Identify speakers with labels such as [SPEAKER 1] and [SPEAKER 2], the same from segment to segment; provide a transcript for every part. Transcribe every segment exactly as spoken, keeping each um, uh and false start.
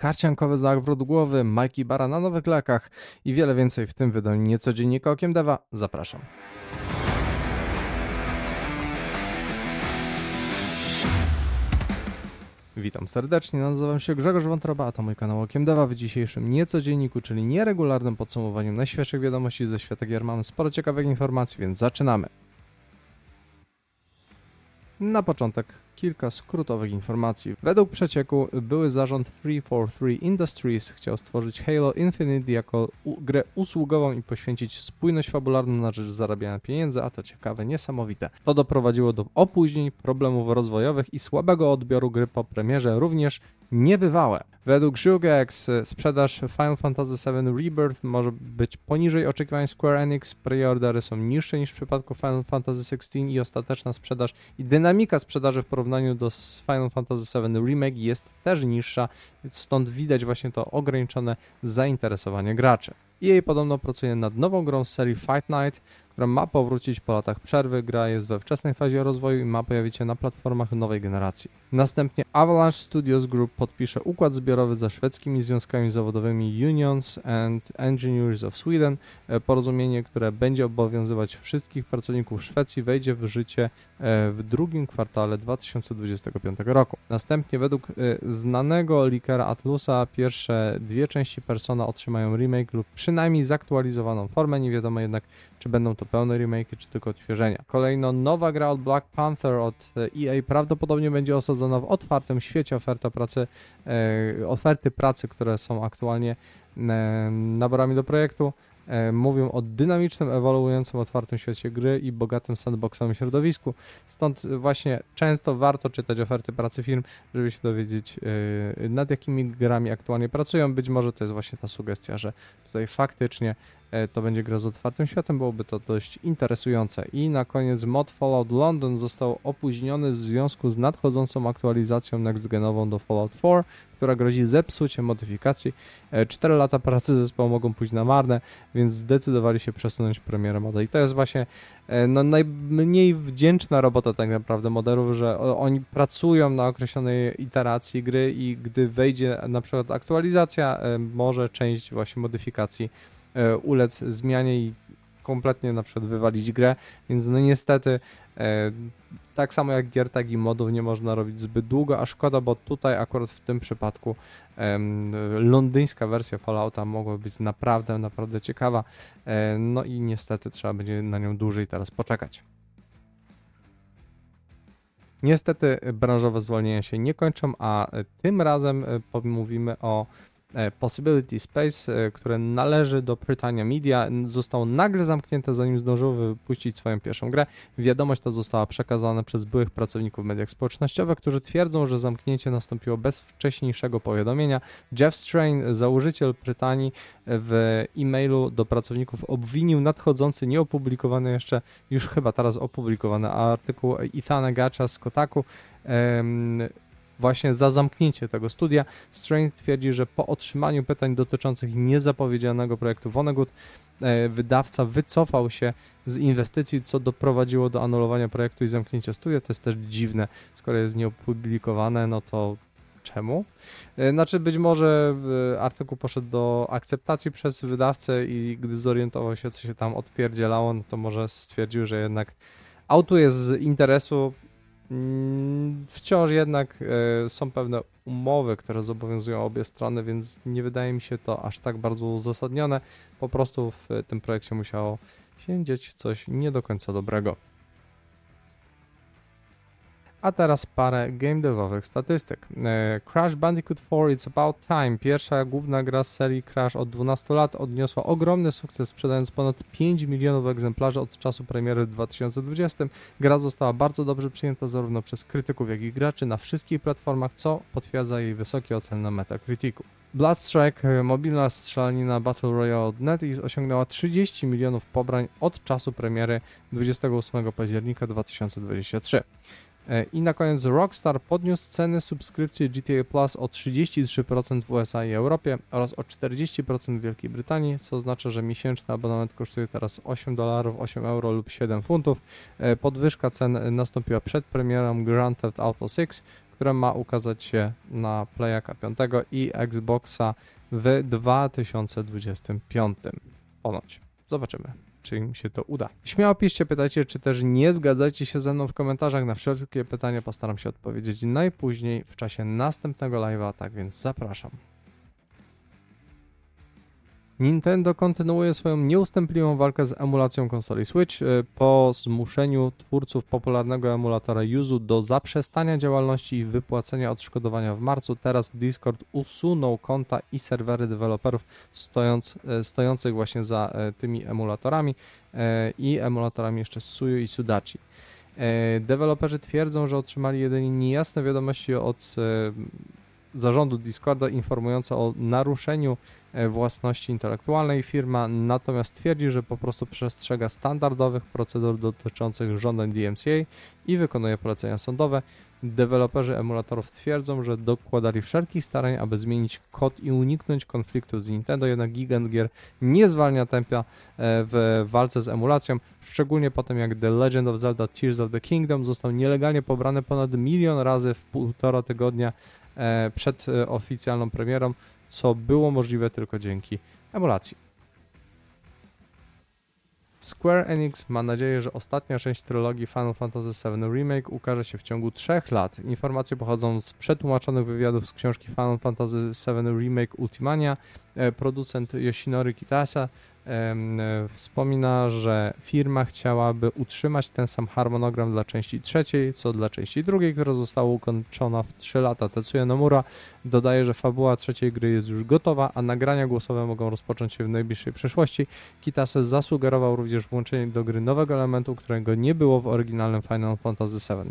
[SPEAKER 1] karciankowy zawrót głowy, Mikey Bara na nowych lekach i wiele więcej w tym wydaniu Niecodziennika Okiem Deva. Zapraszam. Witam serdecznie, nazywam się Grzegorz Wątroba, a to mój kanał Okiem Deva. W dzisiejszym Niecodzienniku, czyli nieregularnym podsumowaniu najświeższych wiadomości ze świata gier mamy sporo ciekawych informacji, więc zaczynamy. Na początek kilka skrótowych informacji. Według przecieku były zarząd trzysta czterdzieści trzy Industries chciał stworzyć Halo Infinite jako u- grę usługową i poświęcić spójność fabularną na rzecz zarabiania pieniędzy, a to ciekawe, niesamowite. To doprowadziło do opóźnień, problemów rozwojowych i słabego odbioru gry po premierze, również niebywałe. Według Zugex sprzedaż Final Fantasy siedem Rebirth może być poniżej oczekiwań Square Enix, preordery są niższe niż w przypadku Final Fantasy szesnaście i ostateczna sprzedaż i dynamika sprzedaży w porównaniu do Final Fantasy siedem Remake jest też niższa, stąd widać właśnie to ograniczone zainteresowanie graczy. E A podobno pracuje nad nową grą z serii Fight Night, która ma powrócić po latach przerwy. Gra jest we wczesnej fazie rozwoju i ma pojawić się na platformach nowej generacji. Następnie Avalanche Studios Group podpisze układ zbiorowy ze szwedzkimi związkami zawodowymi Unions and Engineers of Sweden. Porozumienie, które będzie obowiązywać wszystkich pracowników Szwecji, wejdzie w życie w drugim kwartale dwa tysiące dwudziestego piątego roku. Następnie według znanego leakera Atlusa pierwsze dwie części Persona otrzymają remake lub przynajmniej zaktualizowaną formę. Nie wiadomo jednak, czy będą to pełne remake, czy tylko odświeżenia. Kolejno nowa gra od Black Panther od E A prawdopodobnie będzie osadzona w otwartym świecie. Oferta pracy, e, oferty pracy, które są aktualnie e, naborami do projektu, e, mówią o dynamicznym, ewoluującym, otwartym świecie gry i bogatym sandboxowym środowisku. Stąd właśnie często warto czytać oferty pracy firm, żeby się dowiedzieć, e, nad jakimi grami aktualnie pracują. Być może to jest właśnie ta sugestia, że tutaj faktycznie to będzie gra z otwartym światem, byłoby to dość interesujące. I na koniec mod Fallout London został opóźniony w związku z nadchodzącą aktualizacją next-genową do Fallout cztery, która grozi zepsuciem modyfikacji. cztery lata pracy zespołu mogą pójść na marne, więc zdecydowali się przesunąć premierę moda. I to jest właśnie no, najmniej wdzięczna robota tak naprawdę moderów, że oni pracują na określonej iteracji gry i gdy wejdzie na przykład aktualizacja, może część właśnie modyfikacji ulec zmianie i kompletnie na przykład wywalić grę, więc no niestety e, tak samo jak gier, tak i modów nie można robić zbyt długo, a szkoda, bo tutaj akurat w tym przypadku e, londyńska wersja Fallouta mogła być naprawdę, naprawdę ciekawa, e, no i niestety trzeba będzie na nią dłużej teraz poczekać. Niestety branżowe zwolnienia się nie kończą, a tym razem pomówimy o Possibility Space, które należy do Britannia Media, zostało nagle zamknięte, zanim zdążyło wypuścić swoją pierwszą grę. Wiadomość ta została przekazana przez byłych pracowników w mediach społecznościowych, którzy twierdzą, że zamknięcie nastąpiło bez wcześniejszego powiadomienia. Jeff Strain, założyciel Brytanii, w e-mailu do pracowników obwinił nadchodzący, nieopublikowany jeszcze, już chyba teraz opublikowany artykuł Ethana Gatcha z Kotaku, em, właśnie za zamknięcie tego studia. Strain twierdzi, że po otrzymaniu pytań dotyczących niezapowiedzianego projektu Vonnegut e, wydawca wycofał się z inwestycji, co doprowadziło do anulowania projektu i zamknięcia studia. To jest też dziwne, skoro jest nieopublikowane, no to czemu? E, znaczy być może e, artykuł poszedł do akceptacji przez wydawcę i gdy zorientował się, co się tam odpierdzielało, no to może stwierdził, że jednak autuje z interesu. Wciąż jednak e, są pewne umowy, które zobowiązują obie strony, więc nie wydaje mi się to aż tak bardzo uzasadnione. Po prostu w tym projekcie musiało się dziać coś nie do końca dobrego. A teraz parę game devowych statystyk. E, Crash Bandicoot cztery It's About Time, pierwsza główna gra z serii Crash od dwunastu lat, odniosła ogromny sukces, sprzedając ponad pięć milionów egzemplarzy od czasu premiery w dwa tysiące dwudziestym. Gra została bardzo dobrze przyjęta zarówno przez krytyków, jak i graczy na wszystkich platformach, co potwierdza jej wysokie oceny na Metacriticu. Bloodstrike, mobilna strzelanina Battle Royale od NetEase, osiągnęła trzydzieści milionów pobrań od czasu premiery dwudziestego ósmego października dwa tysiące dwudziestego trzeciego. I na koniec Rockstar podniósł ceny subskrypcji G T A Plus o trzydzieści trzy procent w U S A i Europie oraz o czterdzieści procent w Wielkiej Brytanii, co oznacza, że miesięczny abonament kosztuje teraz osiem dolarów, osiem euro lub siedem funtów. Podwyżka cen nastąpiła przed premierą Grand Theft Auto sześć, która ma ukazać się na Playaka pięć i Xboxa w dwa tysiące dwudziestym piątym. Ponoć. Zobaczymy, czy im się to uda. Śmiało piszcie, pytajcie, czy też nie zgadzacie się ze mną w komentarzach. Na wszelkie pytania postaram się odpowiedzieć najpóźniej w czasie następnego live'a, tak więc zapraszam. Nintendo kontynuuje swoją nieustępliwą walkę z emulacją konsoli Switch. Po zmuszeniu twórców popularnego emulatora Yuzu do zaprzestania działalności i wypłacenia odszkodowania w marcu, teraz Discord usunął konta i serwery deweloperów stojąc, stojących właśnie za tymi emulatorami i emulatorami jeszcze Suyu i Sudachi. Deweloperzy twierdzą, że otrzymali jedynie niejasne wiadomości od zarządu Discorda informujące o naruszeniu własności intelektualnej. Firma natomiast twierdzi, że po prostu przestrzega standardowych procedur dotyczących żądań D M C A i wykonuje polecenia sądowe. Deweloperzy emulatorów twierdzą, że dokładali wszelkich starań, aby zmienić kod i uniknąć konfliktów z Nintendo, jednak gigant gier nie zwalnia tempa w walce z emulacją, szczególnie po tym jak The Legend of Zelda Tears of the Kingdom został nielegalnie pobrany ponad milion razy w półtora tygodnia przed oficjalną premierą, co było możliwe tylko dzięki emulacji. Square Enix ma nadzieję, że ostatnia część trylogii Final Fantasy siedem Remake ukaże się w ciągu trzech lat. Informacje pochodzą z przetłumaczonych wywiadów z książki Final Fantasy siedem Remake Ultimania. Producent Yoshinori Kitase wspomina, że firma chciałaby utrzymać ten sam harmonogram dla części trzeciej, co dla części drugiej, która została ukończona w trzy lata. Tetsuya Nomura dodaje, że fabuła trzeciej gry jest już gotowa, a nagrania głosowe mogą rozpocząć się w najbliższej przyszłości. Kitase zasugerował również włączenie do gry nowego elementu, którego nie było w oryginalnym Final Fantasy siedem.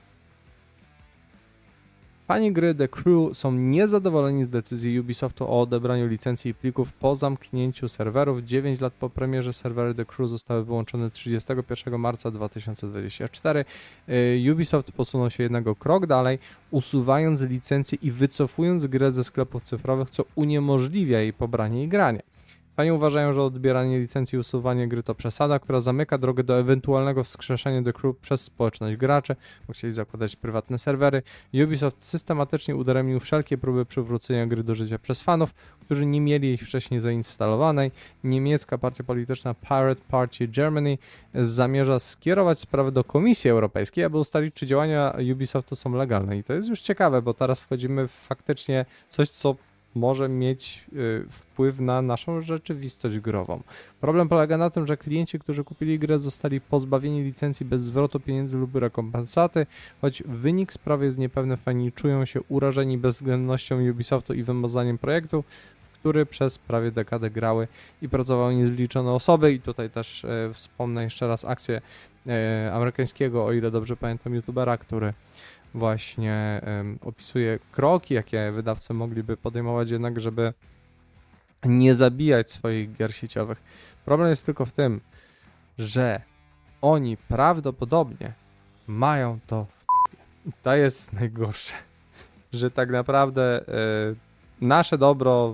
[SPEAKER 1] Fani gry The Crew są niezadowoleni z decyzji Ubisoftu o odebraniu licencji i plików po zamknięciu serwerów. dziewięć lat po premierze serwery The Crew zostały wyłączone trzydziestego pierwszego marca dwa tysiące dwudziestego czwartego. Ubisoft posunął się jednak o krok dalej, usuwając licencję i wycofując grę ze sklepów cyfrowych, co uniemożliwia jej pobranie i granie. Fani uważają, że odbieranie licencji i usuwanie gry to przesada, która zamyka drogę do ewentualnego wskrzeszenia The Crew przez społeczność graczy, bo chcieli zakładać prywatne serwery. Ubisoft systematycznie udaremnił wszelkie próby przywrócenia gry do życia przez fanów, którzy nie mieli jej wcześniej zainstalowanej. Niemiecka partia polityczna Pirate Party Germany zamierza skierować sprawę do Komisji Europejskiej, aby ustalić, czy działania Ubisoftu są legalne. I to jest już ciekawe, bo teraz wchodzimy w faktycznie coś, co może mieć y, wpływ na naszą rzeczywistość grową. Problem polega na tym, że klienci, którzy kupili grę, zostali pozbawieni licencji bez zwrotu pieniędzy lub rekompensaty, choć wynik sprawy jest niepewny, fani czują się urażeni bezwzględnością Ubisoftu i wymazaniem projektu, w który przez prawie dekadę grały i pracowały niezliczone osoby. I tutaj też e, wspomnę jeszcze raz akcję e, amerykańskiego, o ile dobrze pamiętam, youtubera, który właśnie um, opisuje kroki, jakie wydawcy mogliby podejmować jednak, żeby nie zabijać swoich gier sieciowych. Problem jest tylko w tym, że oni prawdopodobnie mają to w I to jest najgorsze, że tak naprawdę y, nasze dobro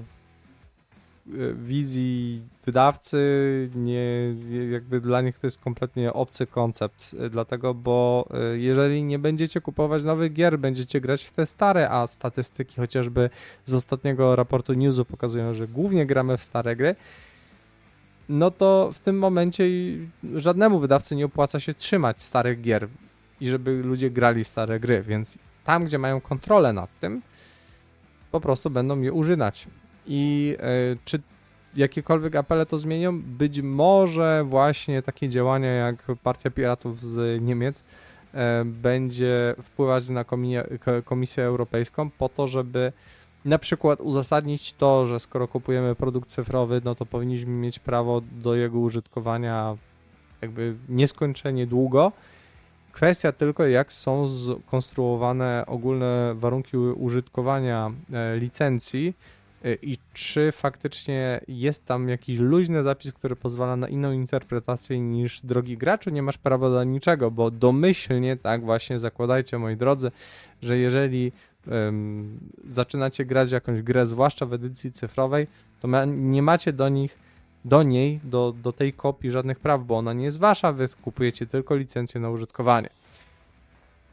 [SPEAKER 1] y, wizji wydawcy, nie, jakby dla nich to jest kompletnie obcy koncept, dlatego, bo jeżeli nie będziecie kupować nowych gier, będziecie grać w te stare, a statystyki chociażby z ostatniego raportu Newsu pokazują, że głównie gramy w stare gry, no to w tym momencie żadnemu wydawcy nie opłaca się trzymać starych gier i żeby ludzie grali w stare gry, więc tam, gdzie mają kontrolę nad tym, po prostu będą je używać. I yy, czy jakiekolwiek apele to zmienią? Być może właśnie takie działania jak Partia Piratów z Niemiec e, będzie wpływać na komię, Komisję Europejską po to, żeby na przykład uzasadnić to, że skoro kupujemy produkt cyfrowy, no to powinniśmy mieć prawo do jego użytkowania jakby nieskończenie długo. Kwestia tylko, jak są skonstruowane ogólne warunki użytkowania e, licencji, i czy faktycznie jest tam jakiś luźny zapis, który pozwala na inną interpretację niż drogi graczu, nie masz prawa do niczego, bo domyślnie, tak właśnie zakładajcie, moi drodzy, że jeżeli um, zaczynacie grać jakąś grę, zwłaszcza w edycji cyfrowej, to ma, nie macie do nich, do niej, do, do tej kopii żadnych praw, bo ona nie jest wasza, wy kupujecie tylko licencję na użytkowanie.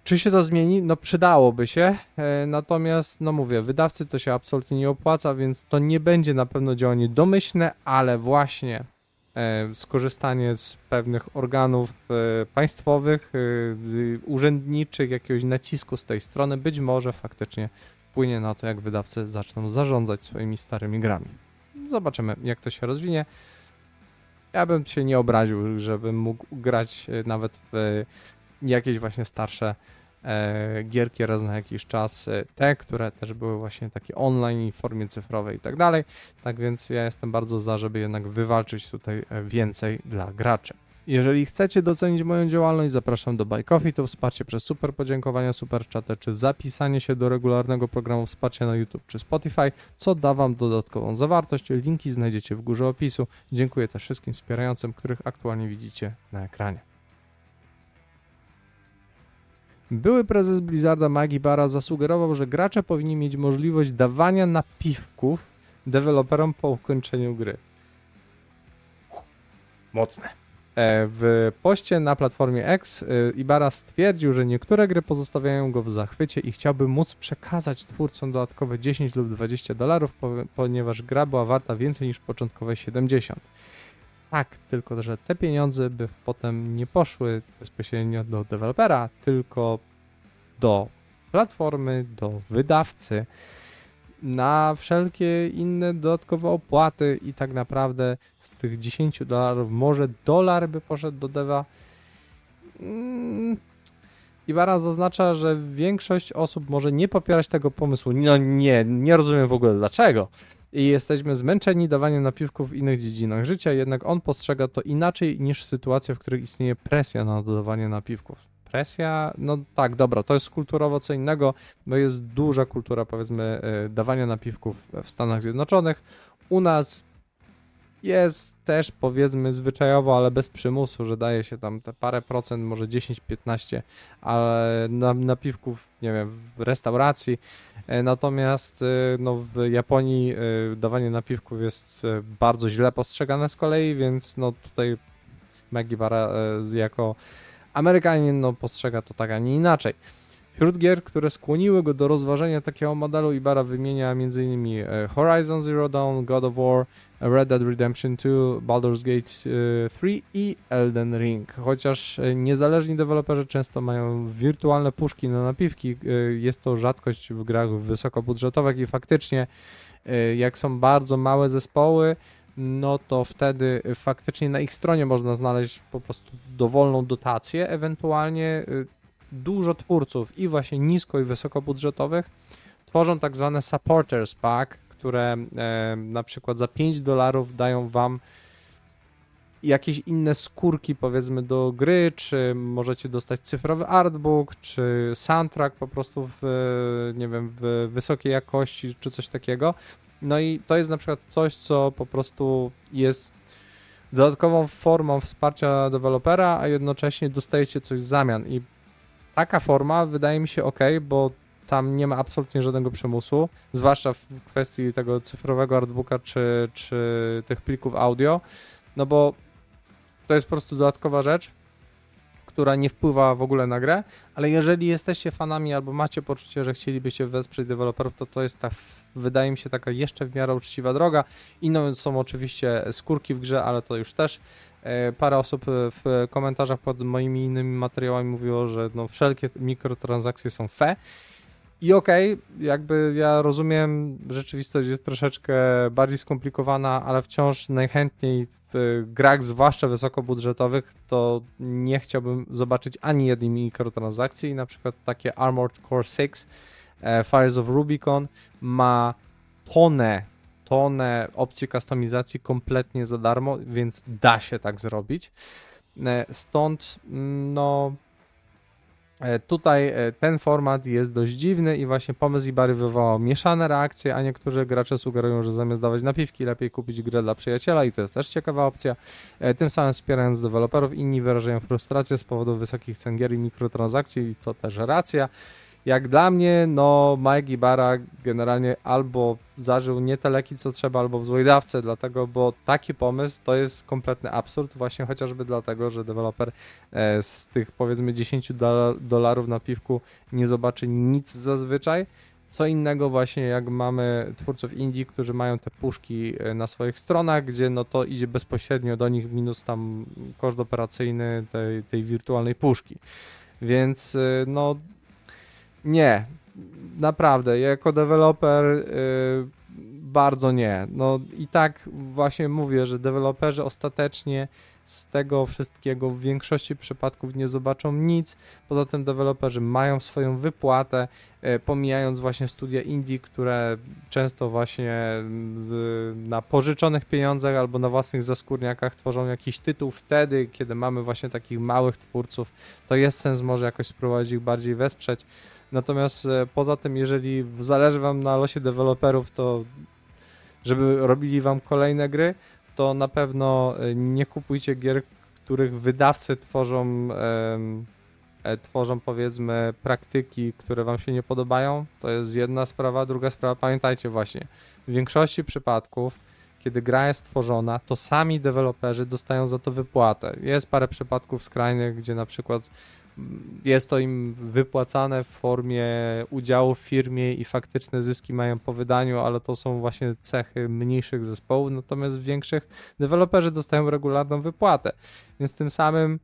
[SPEAKER 1] Czy się to zmieni? No przydałoby się, e, natomiast no mówię, wydawcy to się absolutnie nie opłaca, więc to nie będzie na pewno działanie domyślne, ale właśnie e, skorzystanie z pewnych organów e, państwowych, e, urzędniczych, jakiegoś nacisku z tej strony być może faktycznie wpłynie na to, jak wydawcy zaczną zarządzać swoimi starymi grami. Zobaczymy, jak to się rozwinie. Ja bym się nie obraził, żebym mógł grać nawet w jakieś właśnie starsze e, gierki raz na jakiś czas, e, te, które też były właśnie takie online w formie cyfrowej i tak dalej. Tak więc ja jestem bardzo za, żeby jednak wywalczyć tutaj więcej dla graczy. Jeżeli chcecie docenić moją działalność, zapraszam do Buy Coffee, to wsparcie przez super podziękowania, super czaty, czy zapisanie się do regularnego programu wsparcia na YouTube czy Spotify, co da Wam dodatkową zawartość. Linki znajdziecie w górze opisu. Dziękuję też wszystkim wspierającym, których aktualnie widzicie na ekranie. Były prezes Blizzarda Mike Ybarra zasugerował, że gracze powinni mieć możliwość dawania napiwków deweloperom po ukończeniu gry. Mocne. W poście na platformie X Ybarra stwierdził, że niektóre gry pozostawiają go w zachwycie i chciałby móc przekazać twórcom dodatkowe dziesięć lub dwadzieścia dolarów, ponieważ gra była warta więcej niż początkowe siedemdziesiąt. Tak, tylko że te pieniądze by potem nie poszły bezpośrednio do dewelopera, tylko do platformy, do wydawcy, na wszelkie inne dodatkowe opłaty i tak naprawdę z tych dziesięć dolarów może dolar by poszedł do dewa. Mm. Ybarra zaznacza, że większość osób może nie popierać tego pomysłu. No nie, nie rozumiem w ogóle dlaczego. I jesteśmy zmęczeni dawaniem napiwków w innych dziedzinach życia, jednak on postrzega to inaczej niż sytuacja, w której istnieje presja na dodawanie napiwków. Presja? No tak, dobra, to jest kulturowo co innego, bo jest duża kultura, powiedzmy, dawania napiwków w Stanach Zjednoczonych. U nas jest też, powiedzmy, zwyczajowo, ale bez przymusu, że daje się tam te parę procent, może dziesięć piętnaście, ale na, napiwków, nie wiem, w restauracji. Natomiast no, w Japonii dawanie napiwków jest bardzo źle postrzegane z kolei, więc no tutaj Mike Ybarra jako Amerykanin no, postrzega to tak, a nie inaczej. Wśród gier, które skłoniły go do rozważenia takiego modelu, Ybarra wymienia m.in. Horizon Zero Dawn, God of War, Red Dead Redemption dwa, Baldur's Gate trzy i Elden Ring. Chociaż niezależni deweloperzy często mają wirtualne puszki na napiwki, jest to rzadkość w grach wysokobudżetowych i faktycznie jak są bardzo małe zespoły, no to wtedy faktycznie na ich stronie można znaleźć po prostu dowolną dotację, ewentualnie dużo twórców i właśnie nisko i wysokobudżetowych tworzą tak zwane supporters pack, które e, na przykład za pięć dolarów dają wam jakieś inne skórki, powiedzmy, do gry, czy możecie dostać cyfrowy artbook, czy soundtrack po prostu w, nie wiem, w wysokiej jakości, czy coś takiego. No i to jest na przykład coś, co po prostu jest dodatkową formą wsparcia dewelopera, a jednocześnie dostajecie coś w zamian i taka forma wydaje mi się ok, bo tam nie ma absolutnie żadnego przymusu, zwłaszcza w kwestii tego cyfrowego artbooka czy, czy tych plików audio, no bo to jest po prostu dodatkowa rzecz, która nie wpływa w ogóle na grę, ale jeżeli jesteście fanami albo macie poczucie, że chcielibyście wesprzeć deweloperów, to to jest ta, wydaje mi się, taka jeszcze w miarę uczciwa droga. Inną są oczywiście skórki w grze, ale to już też e, parę osób w komentarzach pod moimi innymi materiałami mówiło, że no, wszelkie mikrotransakcje są fe. I okej, okay, jakby ja rozumiem, rzeczywistość jest troszeczkę bardziej skomplikowana, ale wciąż najchętniej w grach, zwłaszcza wysokobudżetowych, to nie chciałbym zobaczyć ani jednej mikrotransakcji. Na przykład takie Armored Core sześć, e, Fires of Rubicon ma tonę, tonę opcji kustomizacji kompletnie za darmo, więc da się tak zrobić. E, stąd, no... Tutaj ten format jest dość dziwny i właśnie pomysł Ybarry wywołał mieszane reakcje, a niektórzy gracze sugerują, że zamiast dawać napiwki, lepiej kupić grę dla przyjaciela i to jest też ciekawa opcja. Tym samym wspierając deweloperów, inni wyrażają frustrację z powodu wysokich cen gier i mikrotransakcji i to też racja. Jak dla mnie, no Mike Ibarra generalnie albo zażył nie te leki, co trzeba, albo w złej dawce, dlatego, bo taki pomysł to jest kompletny absurd, właśnie chociażby dlatego, że deweloper e, z tych powiedzmy dziesięć dolarów na piwku nie zobaczy nic zazwyczaj. Co innego właśnie jak mamy twórców indie, którzy mają te puszki na swoich stronach, gdzie no to idzie bezpośrednio do nich minus tam koszt operacyjny tej, tej wirtualnej puszki. Więc no nie, naprawdę, jako deweloper yy, bardzo nie. No i tak właśnie mówię, że deweloperzy ostatecznie z tego wszystkiego w większości przypadków nie zobaczą nic. Poza tym deweloperzy mają swoją wypłatę, yy, pomijając właśnie studia indie, które często właśnie z, na pożyczonych pieniądzach albo na własnych zaskórniakach tworzą jakiś tytuł. Wtedy, kiedy mamy właśnie takich małych twórców, to jest sens może jakoś spróbować ich bardziej wesprzeć. Natomiast e, poza tym, jeżeli zależy wam na losie deweloperów, to żeby robili wam kolejne gry, to na pewno e, nie kupujcie gier, których wydawcy tworzą, e, e, tworzą powiedzmy praktyki, które wam się nie podobają. To jest jedna sprawa. Druga sprawa, pamiętajcie właśnie, w większości przypadków, kiedy gra jest tworzona, to sami deweloperzy dostają za to wypłatę. Jest parę przypadków skrajnych, gdzie na przykład jest to im wypłacane w formie udziału w firmie i faktyczne zyski mają po wydaniu, ale to są właśnie cechy mniejszych zespołów, natomiast w większych deweloperzy dostają regularną wypłatę, więc tym samym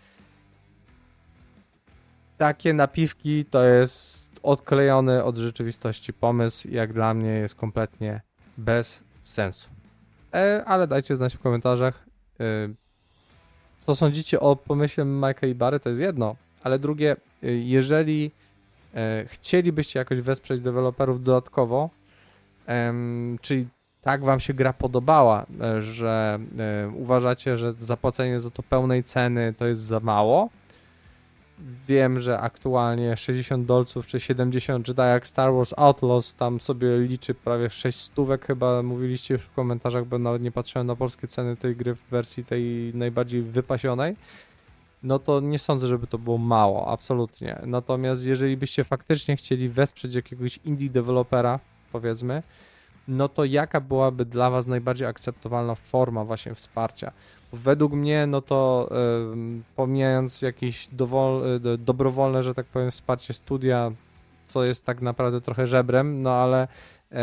[SPEAKER 1] takie napiwki to jest odklejony od rzeczywistości pomysł, jak dla mnie jest kompletnie bez sensu. E, ale dajcie znać w komentarzach, e, co sądzicie o pomyśle Mike'a Ibarry, to jest jedno, ale drugie, jeżeli e, chcielibyście jakoś wesprzeć deweloperów dodatkowo, e, czyli tak wam się gra podobała, e, że e, uważacie, że zapłacenie za to pełnej ceny to jest za mało. Wiem, że aktualnie sześćdziesiąt dolców czy siedemdziesiąt, czy tak jak Star Wars Outlaws, tam sobie liczy prawie sześć stówek, chyba mówiliście już w komentarzach, bo nawet nie patrzyłem na polskie ceny tej gry w wersji tej najbardziej wypasionej, no to nie sądzę, żeby to było mało, absolutnie. Natomiast jeżeli byście faktycznie chcieli wesprzeć jakiegoś indie dewelopera, powiedzmy, no to jaka byłaby dla was najbardziej akceptowalna forma właśnie wsparcia? Według mnie, no to y, pomijając jakieś dowol, y, dobrowolne, że tak powiem, wsparcie studia, co jest tak naprawdę trochę żebrem, no ale y,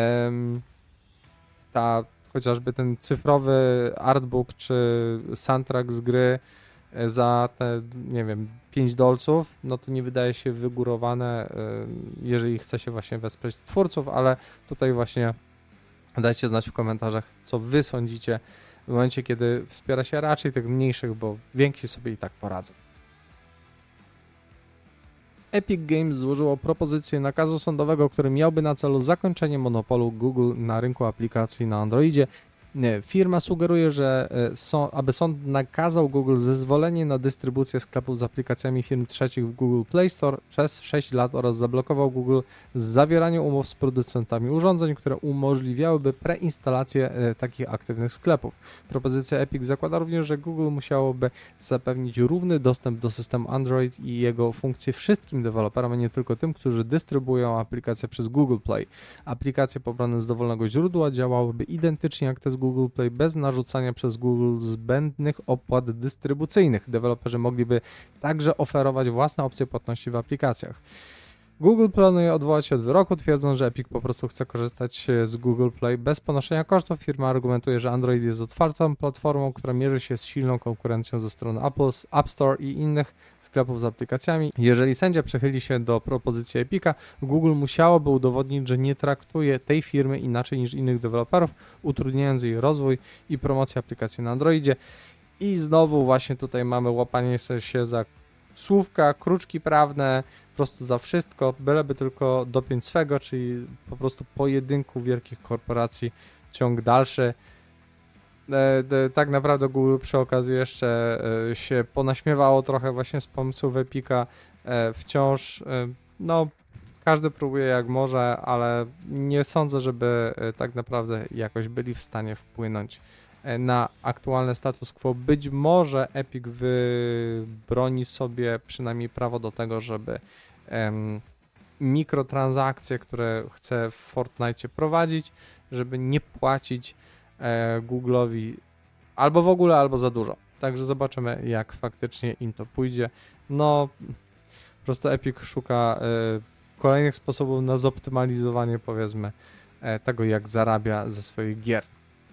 [SPEAKER 1] ta chociażby ten cyfrowy artbook czy soundtrack z gry y, za te, nie wiem, pięć dolców, no to nie wydaje się wygórowane, y, jeżeli chce się właśnie wesprzeć twórców, ale tutaj właśnie dajcie znać w komentarzach, co wy sądzicie w momencie, kiedy wspiera się raczej tych mniejszych, bo więksi sobie i tak poradzą. Epic Games złożyło propozycję nakazu sądowego, który miałby na celu zakończenie monopolu Google na rynku aplikacji na Androidzie. Firma sugeruje, że so, aby sąd nakazał Google zezwolenie na dystrybucję sklepów z aplikacjami firm trzecich w Google Play Store przez sześć lat oraz zablokował Google zawieranie umów z producentami urządzeń, które umożliwiałyby preinstalację e, takich aktywnych sklepów. Propozycja Epic zakłada również, że Google musiałoby zapewnić równy dostęp do systemu Android i jego funkcje wszystkim deweloperom, a nie tylko tym, którzy dystrybuują aplikacje przez Google Play. Aplikacje pobrane z dowolnego źródła działałyby identycznie jak te z Google Play bez narzucania przez Google zbędnych opłat dystrybucyjnych. Deweloperzy mogliby także oferować własne opcje płatności w aplikacjach. Google planuje odwołać się od wyroku, twierdząc, że Epic po prostu chce korzystać z Google Play bez ponoszenia kosztów. Firma argumentuje, że Android jest otwartą platformą, która mierzy się z silną konkurencją ze strony Apple, App Store i innych sklepów z aplikacjami. Jeżeli sędzia przychyli się do propozycji Epica, Google musiałoby udowodnić, że nie traktuje tej firmy inaczej niż innych deweloperów, utrudniając jej rozwój i promocję aplikacji na Androidzie. I znowu właśnie tutaj mamy łapanie się za słówka, kruczki prawne, po prostu za wszystko, byleby tylko dopiąć swego, czyli po prostu pojedynku wielkich korporacji, ciąg dalszy. E, de, tak naprawdę Google przy okazji jeszcze e, się ponaśmiewało trochę właśnie z pomysłów Epica. E, wciąż, e, no, każdy próbuje jak może, ale nie sądzę, żeby e, tak naprawdę jakoś byli w stanie wpłynąć na aktualny status quo. Być może Epic wybroni sobie przynajmniej prawo do tego, żeby um, mikrotransakcje, które chce w Fortnite prowadzić, żeby nie płacić e, Google'owi albo w ogóle, albo za dużo. Także zobaczymy, jak faktycznie im to pójdzie. No, po prostu Epic szuka e, kolejnych sposobów na zoptymalizowanie, powiedzmy, e, tego, jak zarabia ze swoich gier.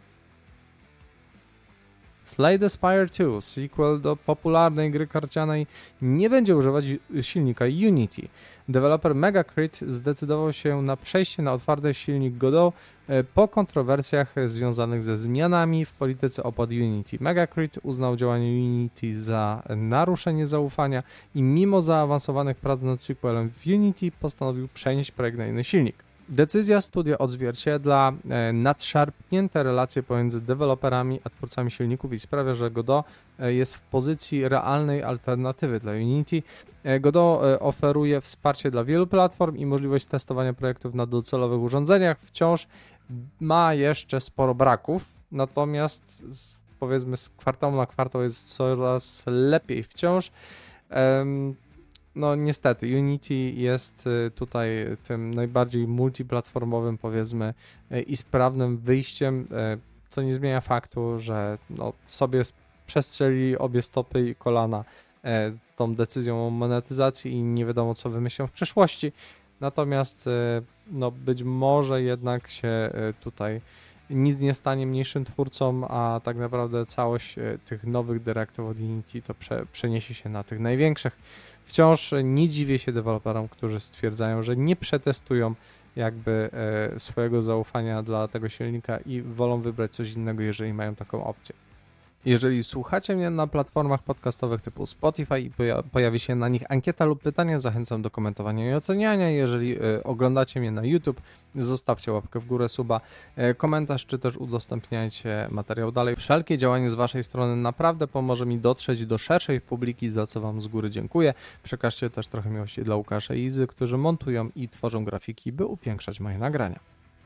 [SPEAKER 1] Slay the Spire dwa, sequel do popularnej gry karcianej, nie będzie używać silnika Unity. Deweloper Megacrit zdecydował się na przejście na otwarty silnik Godot po kontrowersjach związanych ze zmianami w polityce opłat Unity. Megacrit uznał działanie Unity za naruszenie zaufania i mimo zaawansowanych prac nad sequelem w Unity postanowił przenieść projekt na inny silnik. Decyzja studia odzwierciedla e, nadszarpnięte relacje pomiędzy deweloperami a twórcami silników i sprawia, że Godot e, jest w pozycji realnej alternatywy dla Unity. E, Godot e, oferuje wsparcie dla wielu platform i możliwość testowania projektów na docelowych urządzeniach. Wciąż ma jeszcze sporo braków, natomiast z, powiedzmy z kwartału na kwartał jest coraz lepiej wciąż. Em, No niestety, Unity jest tutaj tym najbardziej multiplatformowym, powiedzmy, i sprawnym wyjściem, co nie zmienia faktu, że no, sobie przestrzelili obie stopy i kolana tą decyzją o monetyzacji i nie wiadomo, co wymyślą w przyszłości. Natomiast no, być może jednak się tutaj nic nie stanie mniejszym twórcom, a tak naprawdę całość tych nowych dyrektyw od Unity to prze, przeniesie się na tych największych. Wciąż nie dziwię się deweloperom, którzy stwierdzają, że nie przetestują jakby e, swojego zaufania dla tego silnika i wolą wybrać coś innego, jeżeli mają taką opcję. Jeżeli słuchacie mnie na platformach podcastowych typu Spotify i poja- pojawi się na nich ankieta lub pytanie, zachęcam do komentowania i oceniania. Jeżeli y, oglądacie mnie na YouTube, zostawcie łapkę w górę, suba, y, komentarz, czy też udostępniajcie materiał dalej. Wszelkie działanie z waszej strony naprawdę pomoże mi dotrzeć do szerszej publiki, za co wam z góry dziękuję. Przekażcie też trochę miłości dla Łukasza i Izy, którzy montują i tworzą grafiki, by upiększać moje nagrania.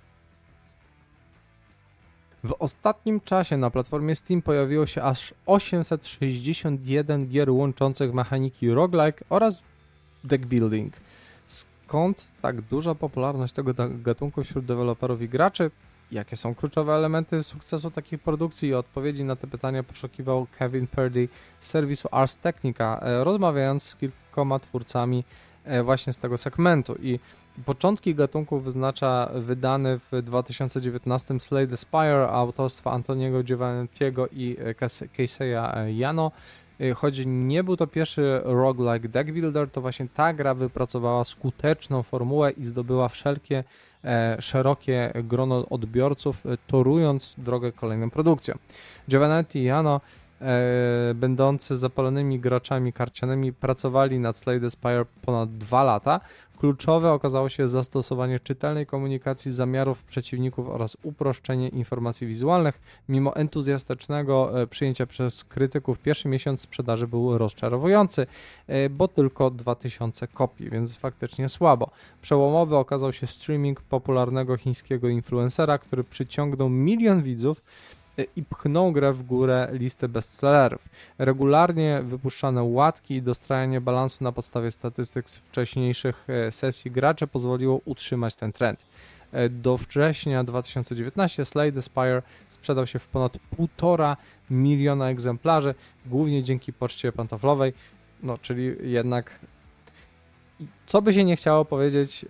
[SPEAKER 1] W ostatnim czasie na platformie Steam pojawiło się aż osiemset sześćdziesiąt jeden gier łączących mechaniki roguelike oraz deck building. Skąd tak duża popularność tego gatunku wśród deweloperów i graczy? Jakie są kluczowe elementy sukcesu takich produkcji? I odpowiedzi na te pytania poszukiwał Kevin Purdy z serwisu Ars Technica, rozmawiając z kilkoma twórcami właśnie z tego segmentu. I początki gatunku wyznacza wydany w dwa tysiące dziewiętnastym Slay the Spire autorstwa Antoniego Giovanettiego i Keiseya Yano. Choć nie był to pierwszy roguelike deck builder, to właśnie ta gra wypracowała skuteczną formułę i zdobyła wszelkie e, szerokie grono odbiorców, torując drogę kolejnym produkcjom. Giovanetti i Yano, E, będący zapalonymi graczami karcianymi, pracowali nad Slay the Spire ponad dwa lata. Kluczowe okazało się zastosowanie czytelnej komunikacji zamiarów przeciwników oraz uproszczenie informacji wizualnych. Mimo entuzjastycznego e, przyjęcia przez krytyków, pierwszy miesiąc sprzedaży był rozczarowujący, e, bo tylko dwa tysiące kopii, więc faktycznie słabo. Przełomowy okazał się streaming popularnego chińskiego influencera, który przyciągnął milion widzów i pchnął grę w górę listy bestsellerów. Regularnie wypuszczane łatki i dostrajanie balansu na podstawie statystyk z wcześniejszych sesji graczy pozwoliło utrzymać ten trend. Do września dwa tysiące dziewiętnastego Slay the Spire sprzedał się w ponad półtora miliona egzemplarzy, głównie dzięki poczcie pantoflowej, no czyli jednak co by się nie chciało powiedzieć,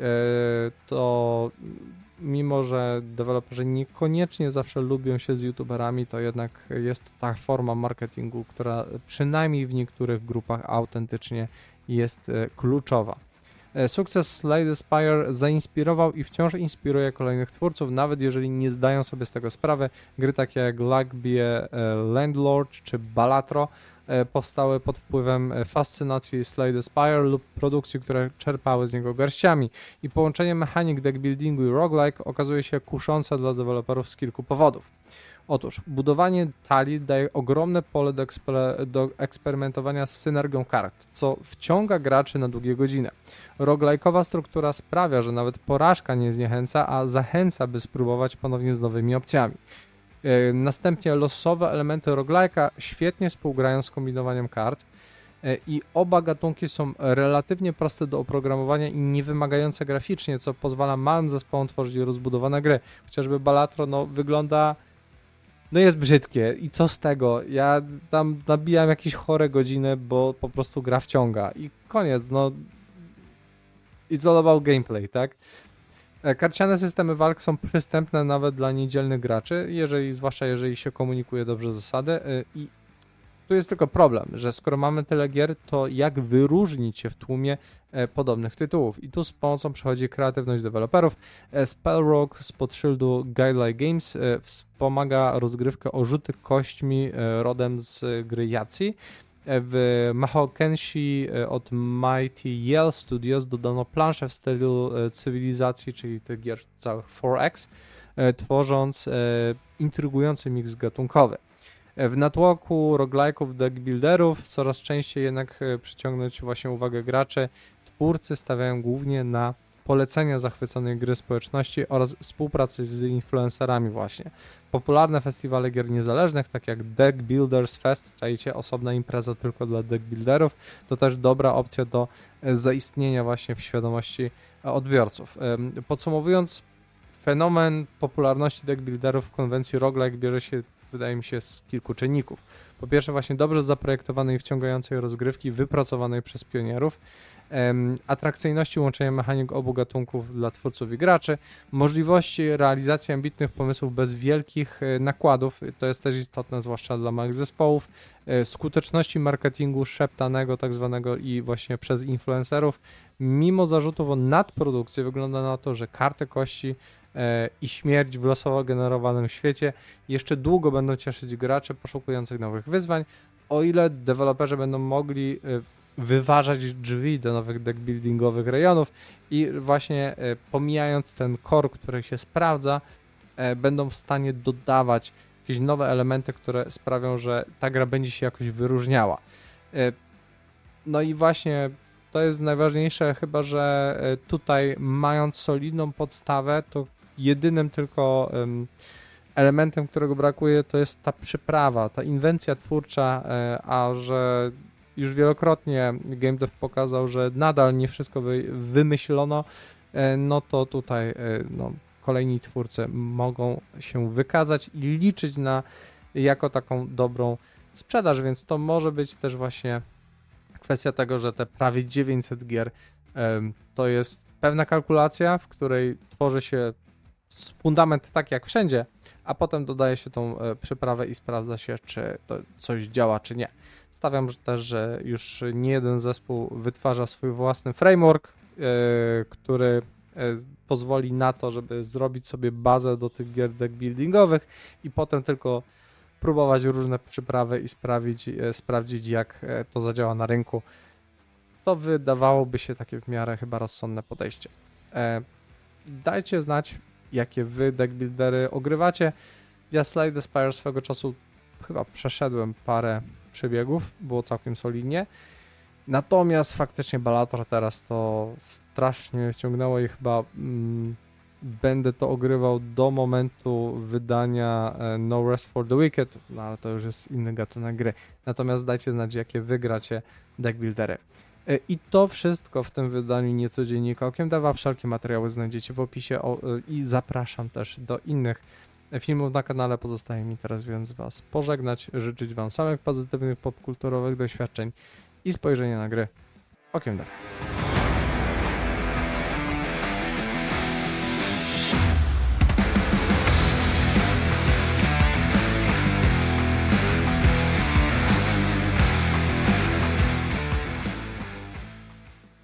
[SPEAKER 1] to mimo że deweloperzy niekoniecznie zawsze lubią się z youtuberami, to jednak jest to ta forma marketingu, która przynajmniej w niektórych grupach autentycznie jest kluczowa. Sukces Slay the Spire zainspirował i wciąż inspiruje kolejnych twórców, nawet jeżeli nie zdają sobie z tego sprawy. Gry takie jak Luckbie Landlord czy Balatro powstały pod wpływem fascynacji Slay the Spire lub produkcji, które czerpały z niego garściami. I połączenie mechanik deckbuildingu i roguelike okazuje się kuszące dla deweloperów z kilku powodów. Otóż budowanie talii daje ogromne pole do, eksper- do eksperymentowania z synergią kart, co wciąga graczy na długie godziny. Roguelike'owa struktura sprawia, że nawet porażka nie zniechęca, a zachęca, by spróbować ponownie z nowymi opcjami. Następnie losowe elementy roguelike'a świetnie współgrają z kombinowaniem kart. i oba gatunki są relatywnie proste do oprogramowania i nie wymagające graficznie, co pozwala małym zespołom tworzyć rozbudowane gry. Chociażby Balatro no, wygląda, no jest brzydkie i co z tego? Ja tam nabijam jakieś chore godziny, bo po prostu gra wciąga i koniec, no it's all about gameplay, tak? Karciane systemy walk są przystępne nawet dla niedzielnych graczy, jeżeli, zwłaszcza jeżeli się komunikuje dobrze zasady i tu jest tylko problem, że skoro mamy tyle gier, to jak wyróżnić się w tłumie e, podobnych tytułów? I tu z pomocą przychodzi kreatywność deweloperów. E, Spellrogue spod szyldu Guidelike Games e, wspomaga rozgrywkę o rzuty kośćmi e, rodem z gry Yahtzee. E, w Mahou Kenshi e, od Mighty Yell Studios dodano planszę w stylu e, cywilizacji, czyli tych gier całych cztery X, e, tworząc e, intrygujący miks gatunkowy. W natłoku roguelike'ów, deckbuilderów coraz częściej jednak przyciągnąć właśnie uwagę graczy. Twórcy stawiają głównie na polecenia zachwyconej gry społeczności oraz współpracy z influencerami właśnie. Popularne festiwale gier niezależnych, tak jak Deck Builders Fest, czajcie, osobna impreza tylko dla deckbuilderów, to też dobra opcja do zaistnienia właśnie w świadomości odbiorców. Podsumowując, fenomen popularności deckbuilderów w konwencji roguelike bierze się, wydaje mi się, z kilku czynników. Po pierwsze właśnie dobrze zaprojektowanej i wciągającej rozgrywki wypracowanej przez pionierów, em, atrakcyjności łączenia mechanik obu gatunków dla twórców i graczy, możliwości realizacji ambitnych pomysłów bez wielkich e, nakładów, to jest też istotne zwłaszcza dla małych zespołów, e, skuteczności marketingu szeptanego tak zwanego i właśnie przez influencerów. Mimo zarzutów o nadprodukcję wygląda na to, że karty kości i śmierć w losowo generowanym świecie jeszcze długo będą cieszyć graczy poszukujących nowych wyzwań, o ile deweloperzy będą mogli wyważać drzwi do nowych deckbuildingowych rejonów i właśnie pomijając ten core, który się sprawdza, będą w stanie dodawać jakieś nowe elementy, które sprawią, że ta gra będzie się jakoś wyróżniała. No i właśnie to jest najważniejsze, chyba że tutaj mając solidną podstawę, to jedynym tylko um, elementem, którego brakuje, to jest ta przyprawa, ta inwencja twórcza, e, a że już wielokrotnie game dev pokazał, że nadal nie wszystko wy, wymyślono, e, no to tutaj e, no, kolejni twórcy mogą się wykazać i liczyć na jako taką dobrą sprzedaż, więc to może być też właśnie kwestia tego, że te prawie dziewięćset gier e, to jest pewna kalkulacja, w której tworzy się fundament tak jak wszędzie, a potem dodaje się tą e, przyprawę i sprawdza się, czy to coś działa, czy nie. Stawiam że też, że już nie jeden zespół wytwarza swój własny framework, e, który e, pozwoli na to, żeby zrobić sobie bazę do tych gier deckbuildingowych i potem tylko próbować różne przyprawy i sprawić, e, sprawdzić, jak e, to zadziała na rynku. To wydawałoby się takie w miarę chyba rozsądne podejście. E, dajcie znać, jakie wy deckbuildery ogrywacie. Ja Slay the Spire swego czasu chyba przeszedłem parę przebiegów, było całkiem solidnie. Natomiast faktycznie Balatro teraz to strasznie ściągnęło i chyba mm, będę to ogrywał do momentu wydania e, No Rest for the Wicked, no ale to już jest inny gatunek gry. Natomiast dajcie znać, jakie wygracie deckbuildery. I to wszystko w tym wydaniu Niecodziennika Okiem Deva. Wszelkie materiały znajdziecie w opisie o, i zapraszam też do innych filmów na kanale. Pozostaje mi teraz więc Was pożegnać, życzyć Wam samych pozytywnych popkulturowych doświadczeń i spojrzenia na gry Okiem Deva.